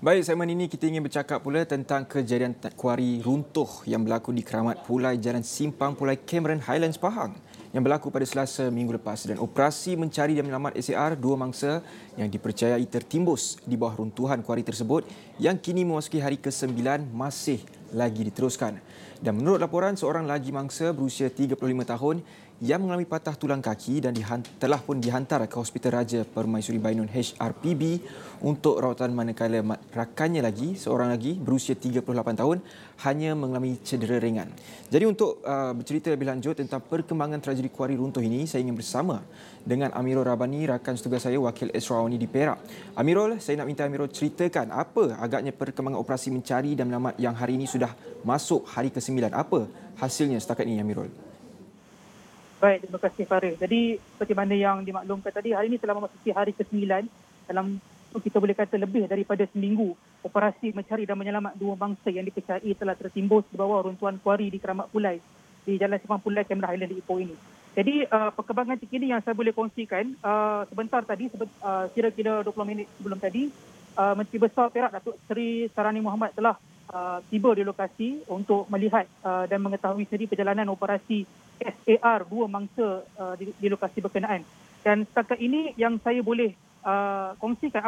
Baik, segmen ini kita ingin bercakap pula tentang kejadian kuari runtuh yang berlaku di Keramat Pulai Jalan Simpang Pulai Cameron Highlands Pahang yang berlaku pada Selasa minggu lepas dan operasi mencari dan menyelamat SAR dua mangsa yang dipercayai tertimbus di bawah runtuhan kuari tersebut yang kini memasuki hari ke-9 masih lagi diteruskan. Dan menurut laporan, seorang lagi mangsa berusia 35 tahun yang mengalami patah tulang kaki dan telah pun dihantar ke Hospital Raja Permaisuri Bainun HRPB untuk rawatan, manakala rakannya lagi, seorang lagi berusia 38 tahun hanya mengalami cedera ringan. Jadi untuk bercerita lebih lanjut tentang perkembangan tragedi kuari runtuh ini, saya ingin bersama dengan Amirul Rabani, rakan setugas saya, wakil Esrawani di Perak. Amirul, saya nak minta Amirul ceritakan apa agaknya perkembangan operasi mencari dan menyelamat yang hari ini sudah masuk hari ke-9. Apa hasilnya setakat ini, Amirul? Baik, terima kasih Farid. Jadi seperti mana yang dimaklumkan tadi, hari ini telah memasuki hari ke-9 dalam, kita boleh kata, lebih daripada seminggu operasi mencari dan menyelamat dua bangsa yang dipercayai telah tertimbus di bawah runtuhan kuari di Keramat Pulai di Jalan Simpang Pulai Cameron Highlands di Ipoh ini. Jadi perkembangan terkini yang saya boleh kongsikan sebentar tadi, kira-kira 20 minit sebelum tadi, Menteri Besar Perak Datuk Seri Sarani Muhammad telah tiba di lokasi untuk melihat dan mengetahui sendiri perjalanan operasi SAR dua mangsa di lokasi berkenaan. Dan setakat ini yang saya boleh kongsikan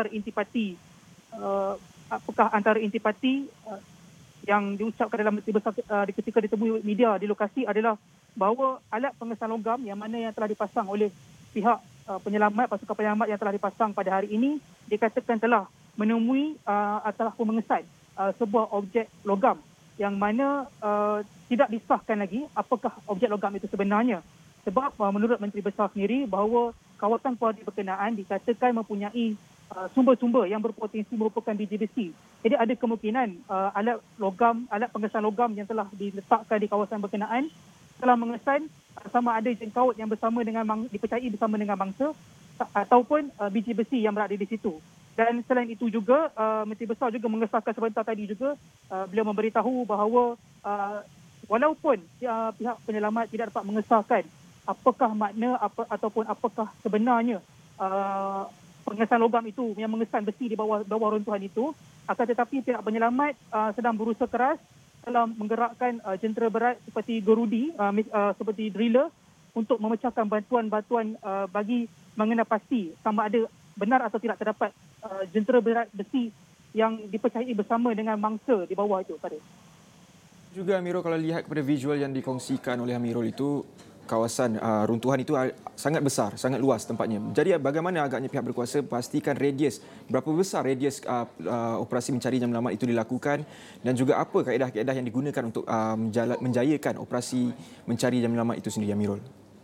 apakah antara intipati yang diucapkan dalam Menteri Besar ketika ditemui media di lokasi adalah bahawa alat pengesan logam yang mana yang telah dipasang oleh pihak pasukan penyelamat yang telah dipasang pada hari ini dikatakan telah menemui telah pun mengesan sebuah objek logam yang mana tidak disahkan lagi apakah objek logam itu sebenarnya. Sebab menurut Menteri Besar sendiri bahawa kawasan kuari berkenaan dikatakan mempunyai sumber-sumber yang berpotensi merupakan biji besi. Jadi ada kemungkinan alat pengesan logam yang telah diletakkan di kawasan berkenaan telah mengesan sama ada jengkaut yang dipercayai bersama dengan mangsa ataupun biji besi yang berada di situ. Dan selain itu juga, Menteri Besar juga mengesahkan sebentar tadi juga, beliau memberitahu bahawa walaupun pihak penyelamat tidak dapat mengesahkan apakah makna ataupun apakah sebenarnya pengesan logam itu yang mengesan besi di bawah runtuhan itu, akan tetapi pihak penyelamat sedang berusaha keras dalam menggerakkan jentera berat seperti gerudi, seperti driller untuk memecahkan bantuan-bantuan bagi mengenal pasti sama ada benar atau tidak terdapat jentera berat besi yang dipercayai bersama dengan mangsa di bawah itu. Juga Amirul, kalau lihat kepada visual yang dikongsikan oleh Amirul itu, kawasan runtuhan itu sangat besar, sangat luas tempatnya. Jadi bagaimana agaknya pihak berkuasa pastikan berapa besar radius operasi mencari dan menyelamat itu dilakukan, dan juga apa kaedah-kaedah yang digunakan untuk menjayakan operasi mencari dan menyelamat itu sendiri, Amirul?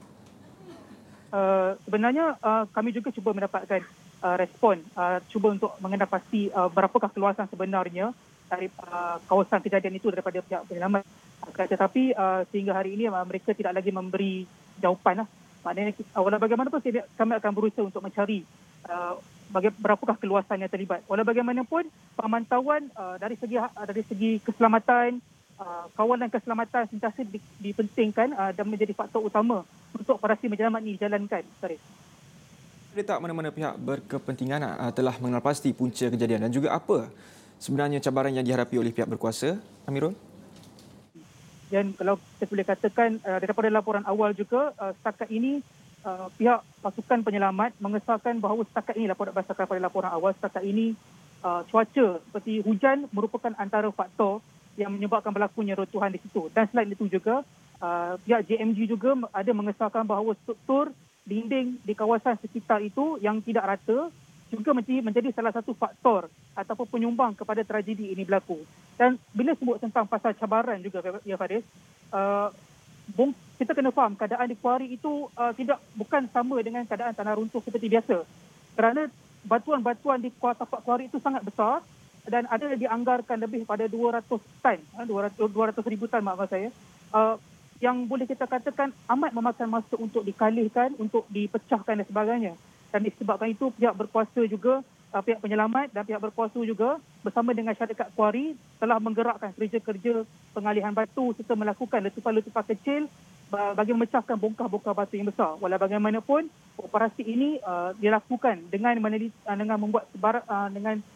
Sebenarnya kami juga cuba mendapatkan respon, cuba untuk mengenal pasti berapakah keluasan sebenarnya dari kawasan kejadian itu daripada pihak penyelamat. Tetapi sehingga hari ini mereka tidak lagi memberi jawapan. Maknanya walau bagaimanapun kami akan berusaha untuk mencari berapakah keluasan yang terlibat. Walau bagaimanapun pemantauan dari segi keselamatan, kawalan keselamatan sentiasa dipentingkan dan menjadi faktor utama untuk operasi menyelamat ini dijalankan. Ada tak mana-mana pihak berkepentingan telah mengenal pasti punca kejadian dan juga apa sebenarnya cabaran yang dihadapi oleh pihak berkuasa, Amirul? Dan kalau saya boleh katakan daripada laporan awal juga, setakat ini pihak pasukan penyelamat mengesahkan bahawa setakat ini, berdasarkan pada laporan awal, setakat ini cuaca seperti hujan merupakan antara faktor yang menyebabkan berlakunya runtuhan di situ. Dan selain itu juga, pihak JMG juga ada mengesahkan bahawa struktur dinding di kawasan sekitar itu yang tidak rata juga menjadi salah satu faktor ataupun penyumbang kepada tragedi ini berlaku. Dan bila sebut tentang pasal cabaran juga, ya Faris, kita kena faham keadaan di kuari itu bukan sama dengan keadaan tanah runtuh seperti biasa. Kerana batuan-batuan di tapak kuari itu sangat besar dan ada dianggarkan lebih pada 200 tan, 200,000 tan maaf saya, yang boleh kita katakan amat memakan masa untuk dikalihkan, untuk dipecahkan dan sebagainya. Dan disebabkan itu pihak berkuasa juga, pihak penyelamat dan pihak berkuasa juga bersama dengan syarikat kuari telah menggerakkan kerja-kerja pengalihan batu serta melakukan letupan-letupan kecil bagi memecahkan bongkah-bongkah batu yang besar. Walau bagaimanapun, operasi ini dilakukan dengan membuat dengan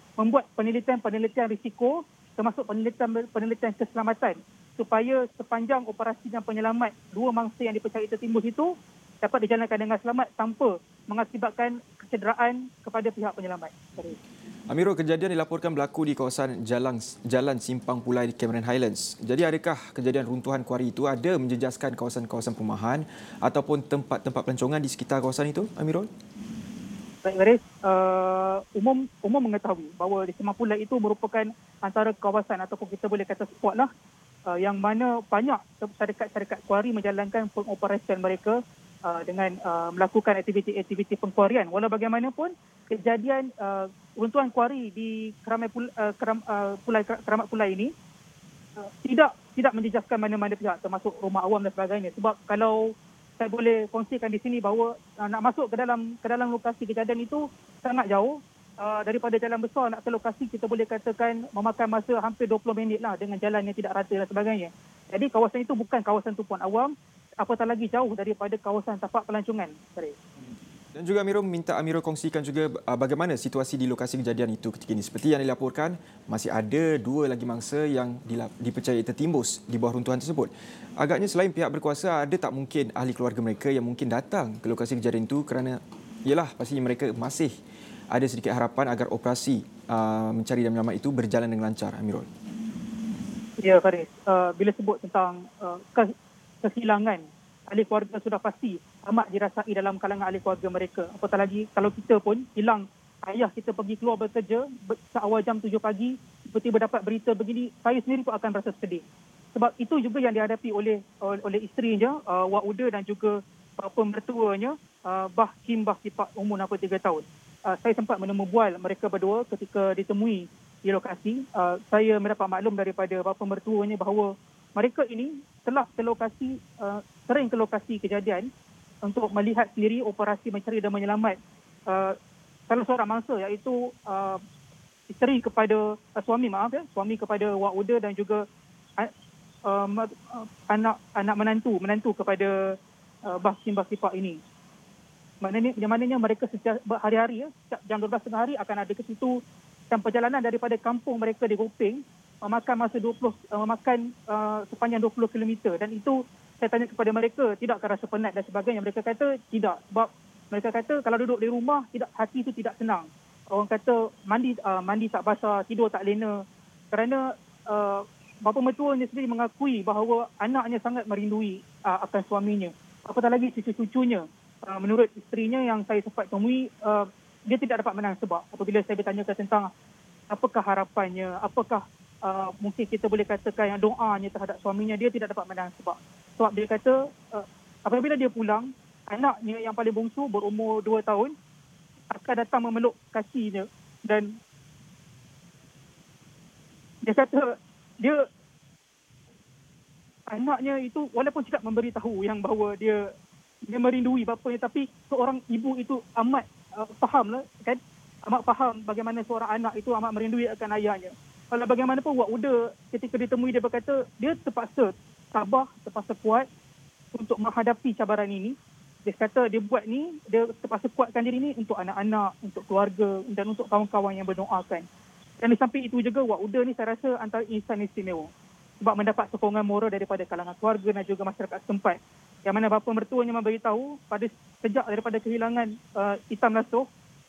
membuat penelitian risiko termasuk penelitian keselamatan supaya sepanjang operasi dan penyelamat dua mangsa yang dipercayai tertimbus itu dapat dijalankan dengan selamat tanpa mengakibatkan kecederaan kepada pihak penyelamat. Amirul, kejadian dilaporkan berlaku di kawasan Jalan Simpang Pulai di Cameron Highlands. Jadi adakah kejadian runtuhan kuari itu ada menjejaskan kawasan-kawasan perumahan ataupun tempat-tempat pelancongan di sekitar kawasan itu, Amirul? Baik, Faris. Umum mengetahui bahawa di Simpang Pulai itu merupakan antara kawasan ataupun kita boleh kata spot lah yang mana banyak syarikat-syarikat kuari menjalankan pengoperasian mereka dengan melakukan aktiviti-aktiviti pengkuarian. Walau bagaimanapun, kejadian runtuhan kuari di Keramat Pulai ini tidak menjejaskan mana-mana pihak termasuk rumah awam dan sebagainya. Sebab kalau saya boleh kongsikan di sini bahawa nak masuk ke dalam lokasi kejadian itu sangat jauh. Daripada jalan besar nak ke lokasi kita boleh katakan memakan masa hampir 20 minit lah dengan jalan yang tidak rata dan sebagainya. Jadi kawasan itu bukan kawasan tumpuan awam, apatah lagi jauh daripada kawasan tapak pelancongan. Dan juga Amirul kongsikan juga bagaimana situasi di lokasi kejadian itu ketika ini. Seperti yang dilaporkan, masih ada 2 lagi mangsa yang dipercayai tertimbus di bawah runtuhan tersebut. Agaknya selain pihak berkuasa, ada tak mungkin ahli keluarga mereka yang mungkin datang ke lokasi kejadian itu kerana pastinya mereka masih ada sedikit harapan agar operasi mencari dan menyelamat itu berjalan dengan lancar, Amirul. Ya, Faris. Bila sebut tentang kehilangan ahli keluarga sudah pasti amat dirasai dalam kalangan ahli keluarga mereka. Apatah lagi kalau kita pun hilang ayah kita pergi keluar bekerja seawal jam 7 pagi, tiba-tiba dapat berita begini, saya sendiri pun akan berasa sedih. Sebab itu juga yang dihadapi oleh isterinya, Wak Uda dan juga bapa mertuanya, Bah Kim Bah Sipak umur 63 tahun. Saya sempat menemubual mereka berdua ketika ditemui di lokasi. Saya mendapat maklum daripada bapa mertuanya bahawa mereka ini telah sering ke lokasi kejadian untuk melihat sendiri operasi mencari dan menyelamat salah seorang mangsa iaitu isteri kepada suami kepada Wak Uda dan juga anak menantu kepada Bah Kim Bah Sipak ini. Maknanya mereka setiap hari-hari setiap jam 12 tengah hari akan ada ke situ, dan perjalanan daripada kampung mereka di Gopeng memakan sepanjang 20 km, dan itu saya tanya kepada mereka, tidakkah rasa penat dan sebagainya. Mereka kata tidak, sebab mereka kata kalau duduk di rumah hati itu tidak senang. Orang kata mandi tak basah, tidur tak lena, kerana bapa mertuanya sendiri mengakui bahawa anaknya sangat merindui akan suaminya. Apatah lagi cucu-cucunya. Menurut isterinya yang saya sempat temui, dia tidak dapat menang sebab apabila saya bertanyakan tentang apakah harapannya, apakah mungkin kita boleh katakan yang doanya terhadap suaminya, dia tidak dapat menang sebab dia kata apabila dia pulang, anaknya yang paling bongsu berumur 2 tahun akan datang memeluk kakinya, dan dia kata anaknya itu walaupun tidak memberitahu yang bahawa dia merindui bapanya, tapi seorang ibu itu amat faham bagaimana seorang anak itu amat merindui akan ayahnya. Kalau bagaimanapun Wak Uda ketika ditemui dia berkata dia terpaksa sabar, terpaksa kuat untuk menghadapi cabaran ini. Dia kata dia terpaksa kuatkan diri ini untuk anak-anak, untuk keluarga dan untuk kawan-kawan yang berdoakan. Dan di samping itu juga Wak Uda ni saya rasa antara insan istimewa sebab mendapat sokongan moral daripada kalangan keluarga dan juga masyarakat setempat. Yang mana bapa mertuanya memberitahu sejak daripada kehilangan Hitam Nasuh,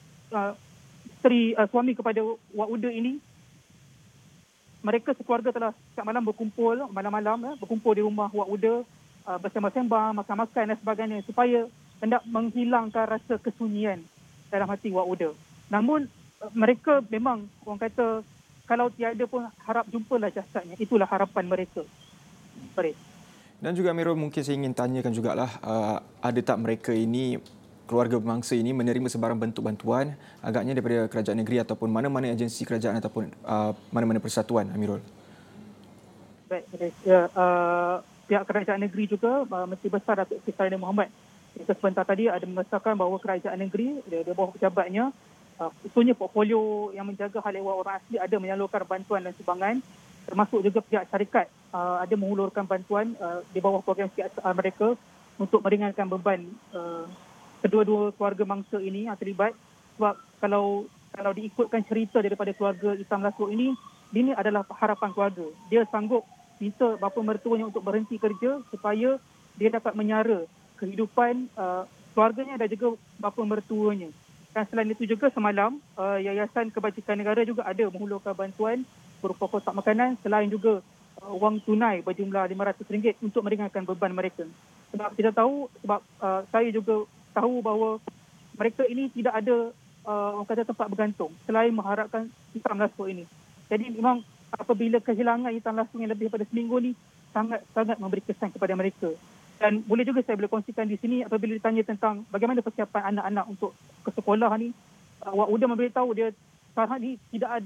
suami kepada Wak Uda ini, mereka sekeluarga telah setiap malam berkumpul di rumah Wak Uda, bersembang-sembang, makan-makan dan sebagainya supaya hendak menghilangkan rasa kesunyian dalam hati Wak Uda. Namun mereka memang orang kata kalau tiada pun harap jumpalah jasadnya. Itulah harapan mereka. Farid. Dan juga Amirul, mungkin saya ingin tanyakan jugalah, ada tak mereka ini, keluarga bermangsa ini menerima sebarang bentuk bantuan agaknya daripada kerajaan negeri ataupun mana-mana agensi kerajaan ataupun mana-mana persatuan, Amirul? Baik, pihak kerajaan negeri juga, Menteri Besar Datuk Seri Sarina Mohamad sebentar tadi ada mengesahkan bahawa kerajaan negeri di bawah pejabatnya, khususnya portfolio yang menjaga hal ehwal orang asli ada menyalurkan bantuan dan sumbangan, termasuk juga pihak syarikat ada mengulurkan bantuan di bawah program CSR mereka untuk meringankan beban kedua-dua keluarga mangsa ini yang terlibat. Sebab kalau kalau diikutkan cerita daripada keluarga Isam Lasuk ini adalah harapan keluarga. Dia sanggup minta bapa mertuanya untuk berhenti kerja supaya dia dapat menyara kehidupan keluarganya dan juga bapa mertuanya. Dan selain itu juga semalam, Yayasan Kebajikan Negara juga ada menghulurkan bantuan berupa kotak makanan selain juga wang tunai berjumlah RM500 untuk meringankan beban mereka. Sebab kita tahu, saya juga tahu bahawa mereka ini tidak ada orang kata tempat bergantung selain mengharapkan Isam Lasuk ini. Jadi memang apabila kehilangan Isam Lasuk yang lebih daripada seminggu ni sangat memberi kesan kepada mereka. Dan boleh juga saya boleh kongsikan di sini apabila ditanya tentang bagaimana persiapan anak-anak untuk ke sekolah ni, Wak Udam memberitahu dia sekarang ni tidak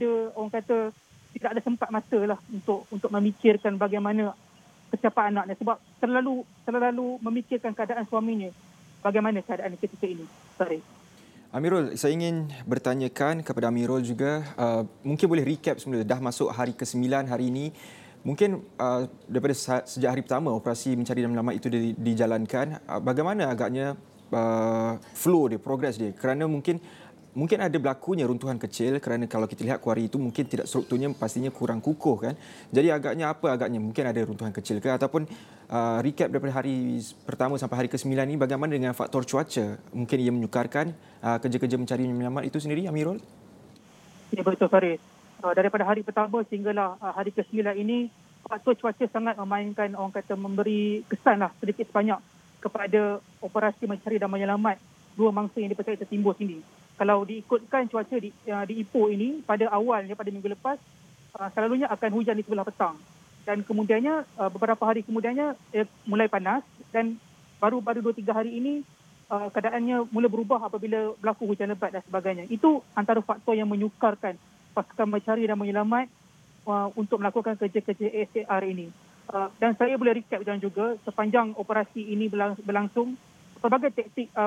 ada sempat masa lah untuk memikirkan bagaimana kesiapan anaknya sebab terlalu memikirkan keadaan suaminya. Bagaimana keadaan ketika ini? Sorry. Amirul, saya ingin bertanyakan kepada Amirul juga, mungkin boleh recap semula, dah masuk hari ke-9 hari ini. Mungkin daripada sejak hari pertama operasi mencari dan menyelamat itu dijalankan, bagaimana agaknya flow dia, progress dia? Kerana mungkin ada berlakunya runtuhan kecil kerana kalau kita lihat kuari itu mungkin tidak strukturnya pastinya kurang kukuh kan. Jadi agaknya mungkin ada runtuhan kecil ke ataupun recap daripada hari pertama sampai hari ke-9 ini bagaimana dengan faktor cuaca? Mungkin ia menyukarkan kerja-kerja mencari dan menyelamat itu sendiri, Amirul? Ya, betul Faris. Daripada hari pertama sehinggalah hari ke-9 ini, faktor cuaca sangat memainkan, orang kata memberi kesan lah sedikit sebanyak kepada operasi mencari dan menyelamat dua mangsa yang dipercayai tertimbus ini. Kalau diikutkan cuaca di Ipoh ini pada awalnya pada minggu lepas selalunya akan hujan di sebelah petang dan kemudiannya beberapa hari kemudiannya mulai panas dan baru 2-3 hari ini keadaannya mula berubah apabila berlaku hujan lebat dan sebagainya. Itu antara faktor yang menyukarkan pasukan mencari dan menyelamat untuk melakukan kerja-kerja SAR ini. Dan saya boleh recap dan juga sepanjang operasi ini berlangsung pelbagai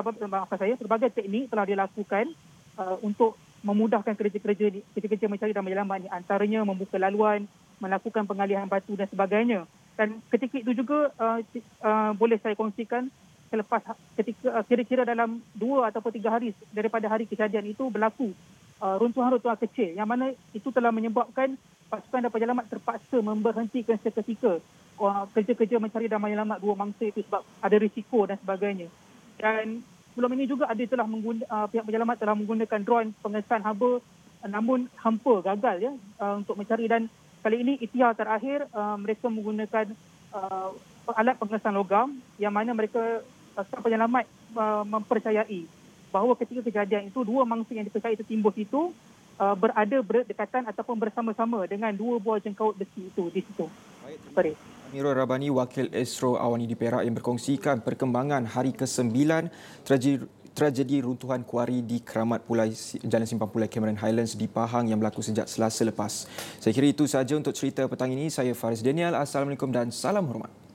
teknik telah dilakukan untuk memudahkan kerja-kerja mencari dan menyelamat ini. Antaranya membuka laluan, melakukan pengalihan batu dan sebagainya. Dan ketika itu juga boleh saya kongsikan selepas ketika kira-kira dalam 2 ataupun 3 hari daripada hari kejadian itu berlaku runtuhan-runtuhan kecil yang mana itu telah menyebabkan pasukan dan penyelamat terpaksa memberhentikan seketika kerja-kerja mencari dan menyelamat dua mangsa itu sebab ada risiko dan sebagainya. Dan sebelum ini juga pihak penyelamat telah menggunakan drone pengesan haba namun hampa gagal ya untuk mencari dan kali ini ikhtiar terakhir mereka menggunakan alat pengesan logam yang mana mereka pasukan penyelamat mempercayai bahawa ketika kejadian itu dua mangsa yang dipercayai tertimbus itu berada berdekatan ataupun bersama-sama dengan dua buah jengkaut besi itu di situ. Sorry. Amirul Rabani, Wakil Esro Awani di Perak yang berkongsikan perkembangan hari ke-9 tragedi runtuhan kuari di Keramat Pulai Jalan Simpang Pulai Cameron Highlands di Pahang yang berlaku sejak Selasa lepas. Saya kira itu sahaja untuk cerita petang ini. Saya Faris Daniel. Assalamualaikum dan salam hormat.